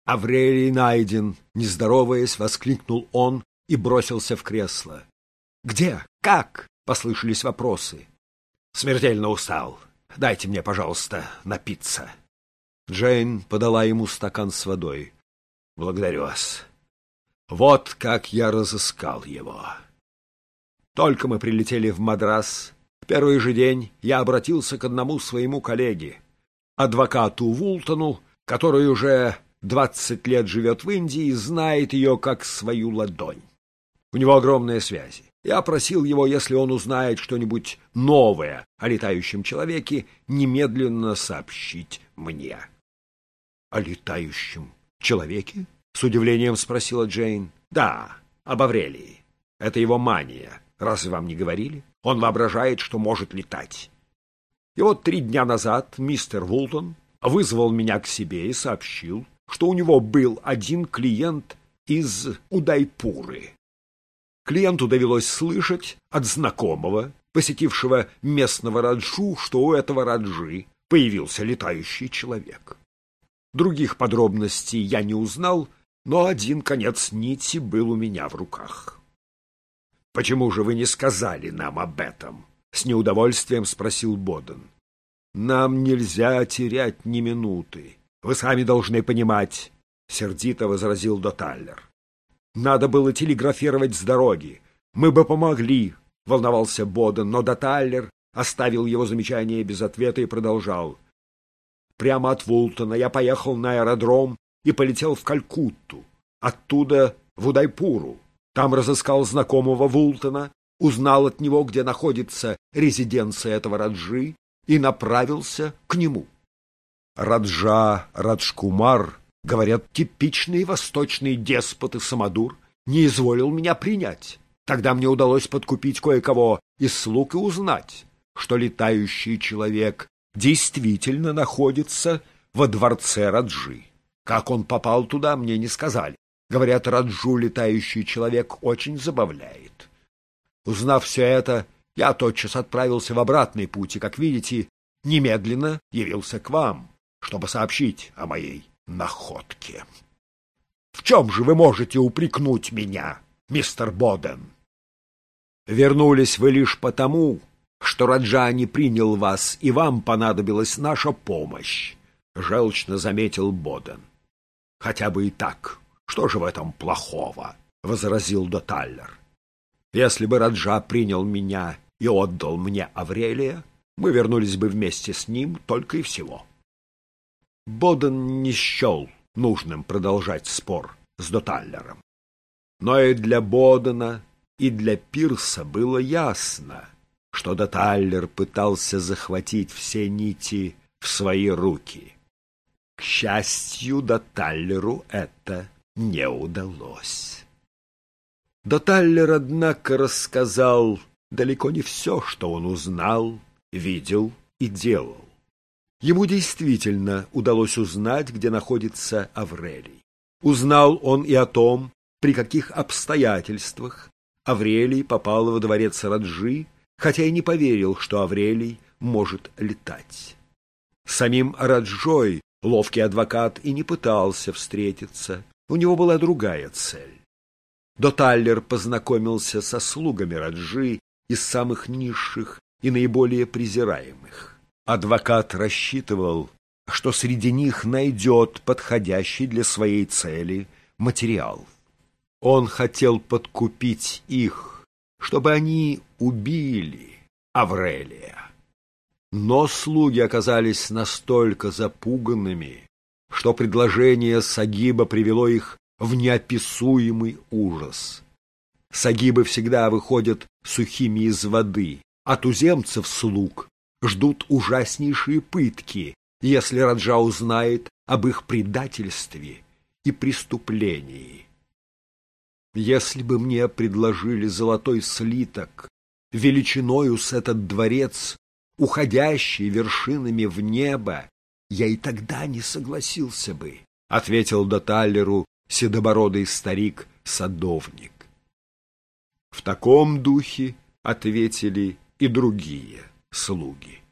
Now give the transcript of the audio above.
Аврелий найден, не здороваясь, воскликнул он и бросился в кресло. Где? Как? Послышались вопросы. Смертельно устал. Дайте мне, пожалуйста, напиться. Джейн подала ему стакан с водой. Благодарю вас. Вот как я разыскал его. Только мы прилетели в Мадрас, в первый же день я обратился к одному своему коллеге, адвокату Вултону, который уже 20 лет живет в Индии и знает ее как свою ладонь. У него огромные связи. Я просил его, если он узнает что-нибудь новое о летающем человеке, немедленно сообщить мне. — О летающем человеке? — с удивлением спросила Джейн. — Да, об Аврелии. Это его мания. Разве вам не говорили? Он воображает, что может летать. И вот 3 дня назад мистер Вултон вызвал меня к себе и сообщил, что у него был один клиент из Удайпуры. Клиенту довелось слышать от знакомого, посетившего местного раджу, что у этого раджи появился летающий человек. Других подробностей я не узнал, но один конец нити был у меня в руках. — Почему же вы не сказали нам об этом? — с неудовольствием спросил Боден. — Нам нельзя терять ни минуты. Вы сами должны понимать, — сердито возразил Доталлер. — Надо было телеграфировать с дороги. Мы бы помогли, — волновался Боден, но Доталлер оставил его замечание без ответа и продолжал. Прямо от Вултона я поехал на аэродром и полетел в Калькутту, оттуда в Удайпуру. Там разыскал знакомого Вултона, узнал от него, где находится резиденция этого раджи, и направился к нему. Раджа Раджкумар, говорят, типичный восточный деспот и самодур, не изволил меня принять. Тогда мне удалось подкупить кое-кого из слуг и узнать, что летающий человек действительно находится во дворце Раджи. Как он попал туда, мне не сказали. Говорят, Раджу летающий человек очень забавляет. Узнав все это, я тотчас отправился в обратный путь и, как видите, немедленно явился к вам, чтобы сообщить о моей находке. В чем же вы можете упрекнуть меня, мистер Боден? Вернулись вы лишь потому, что Раджа не принял вас, и вам понадобилась наша помощь, — желчно заметил Боден. — Хотя бы и так. Что же в этом плохого? — возразил Доталлер. — Если бы Раджа принял меня и отдал мне Аврелия, мы вернулись бы вместе с ним только и всего. Боден не счел нужным продолжать спор с Доталлером. Но и для Бодена, и для Пирса было ясно, что Доталлер пытался захватить все нити в свои руки. К счастью, Доталлеру это не удалось. Доталлер, однако, рассказал далеко не все, что он узнал, видел и делал. Ему действительно удалось узнать, где находится Аврелий. Узнал он и о том, при каких обстоятельствах Аврелий попал во дворец Раджи, хотя и не поверил, что Аврелий может летать. Самим Раджой ловкий адвокат и не пытался встретиться, у него была другая цель. Доталлер познакомился со слугами Раджи из самых низших и наиболее презираемых. Адвокат рассчитывал, что среди них найдет подходящий для своей цели материал. Он хотел подкупить их, чтобы они убили Аврелия. Но слуги оказались настолько запуганными, что предложение Сагиба привело их в неописуемый ужас. Сагибы всегда выходят сухими из воды, а туземцев-слуг ждут ужаснейшие пытки, если Раджа узнает об их предательстве и преступлении. Если бы мне предложили золотой слиток величиною с этот дворец, уходящий вершинами в небо, я и тогда не согласился бы, — ответил Доталлеру седобородый старик-садовник. В таком духе ответили и другие слуги.